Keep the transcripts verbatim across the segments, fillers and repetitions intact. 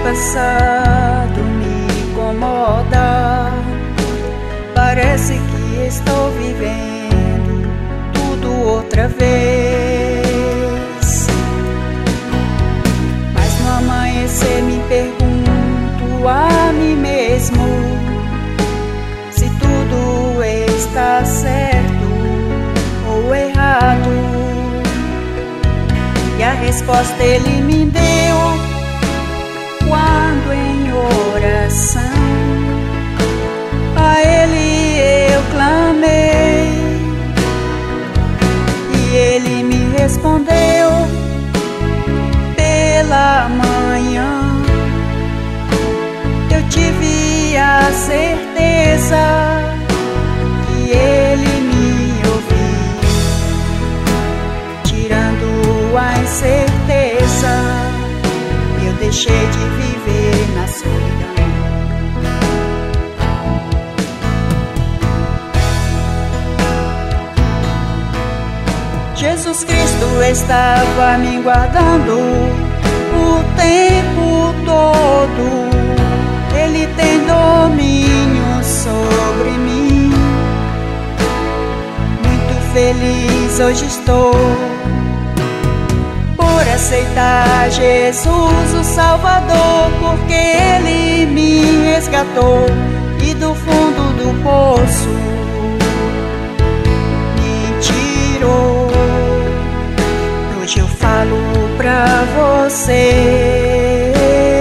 passado me incomoda. Parece que estou vivendo tudo outra vez. Mas no amanhecer me pergunto a mim mesmo se tudo está certo ou errado. E a resposta ele me deu quando em oração a ele eu clamei, e ele me respondeu pela manhã. Eu tive a certeza que ele me ouviu, tirando a incerteza, eu deixei de viver na solidão. Jesus Cristo estava me guardando o tempo todo. Ele tem domínio sobre mim. Muito feliz hoje estou por aceitar Jesus o Salvador, porque Ele me resgatou e do fundo do poço me tirou. Hoje eu falo pra você: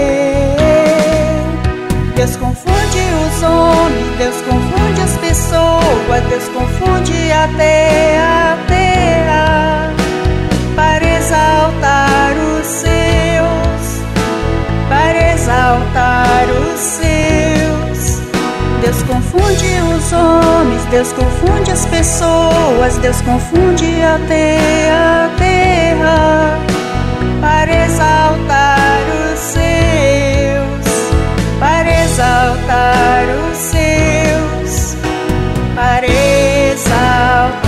Deus confunde os homens, Deus confunde as pessoas, Deus confunde até a terra para exaltar os seus, para exaltar os seus. Deus confunde os homens, Deus confunde as pessoas, Deus confunde até a terra para exaltar os seus, para exaltar os seus, para exaltar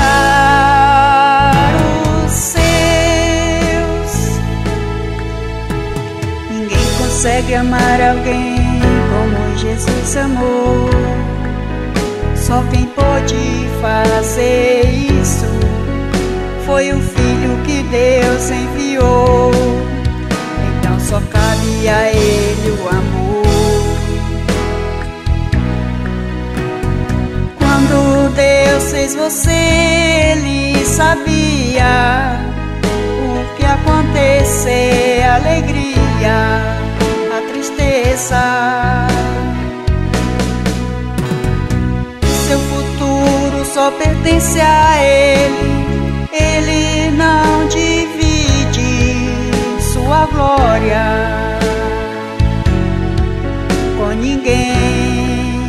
os seus. Ninguém consegue amar alguém como Jesus amou. Só quem pôde fazer isso foi o Filho que Deus enviou. Então só cabe a Ele o amor. Quando Deus fez você, Ele sabia o que ia acontecer, a alegria, a tristeza. Seu futuro só pertence a Ele. Ele não divide sua glória com ninguém.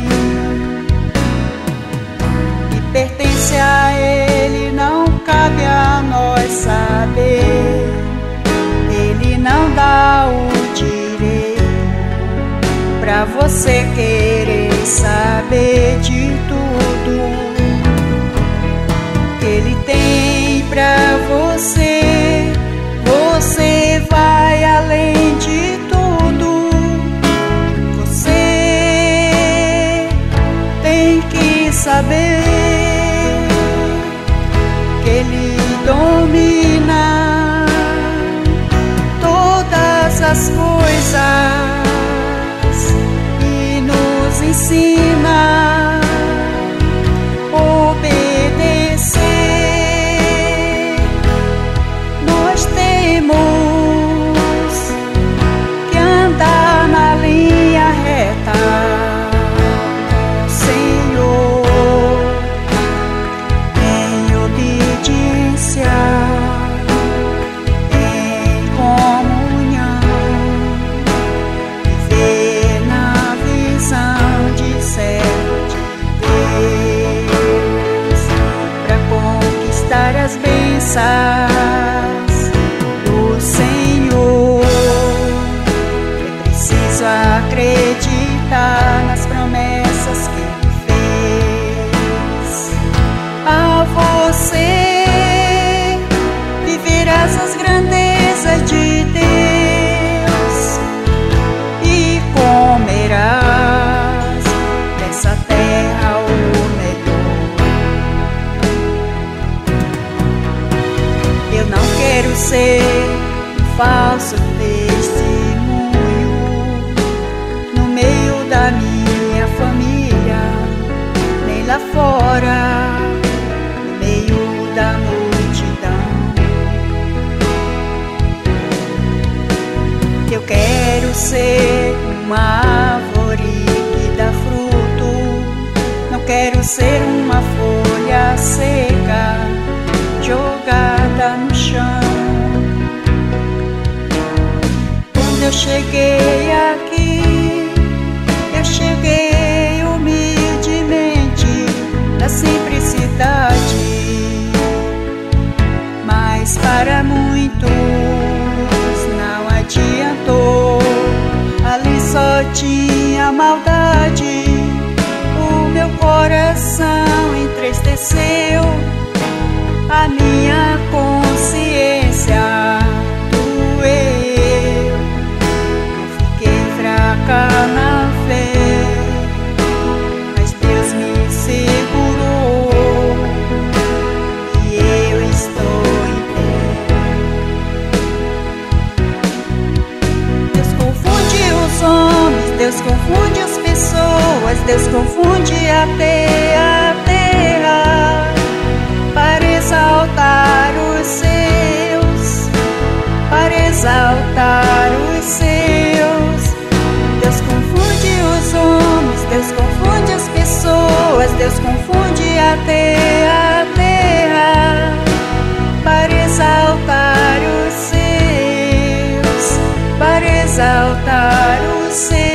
Que pertence a Ele não cabe a nós saber. Ele não dá o direito pra você querer saber de tudo que Ele tem pra você. Você vai além de tudo. Você tem que saber que Ele domina todas as coisas e nos ensina a obedecer. Nós temos que andar na linha reta, Senhor, em obediência, em comunhão, viver na visão de servo de Deus, para conquistar as bênçãos do Senhor. É preciso acreditar nas promessas que Ele fez a você. Viverás as grandezas de Deus e uma árvore que dá fruto. Não quero ser uma folha seca jogada no chão. Quando eu cheguei aqui, eu cheguei humildemente na simplicidade, mas para muitos não adiantou. Ali só tinha maldade, o meu coração entristeceu, a minha consciência doeu. Eu fiquei fraca na fé, mas Deus me segurou e eu estou em pé. Deus confunde os homens, Deus confunde as pessoas, Deus confunde até a terra para exaltar os seus, para exaltar os seus. Deus confunde os homens, Deus confunde as pessoas, Deus confunde até a terra para exaltar os seus, para exaltar os seus.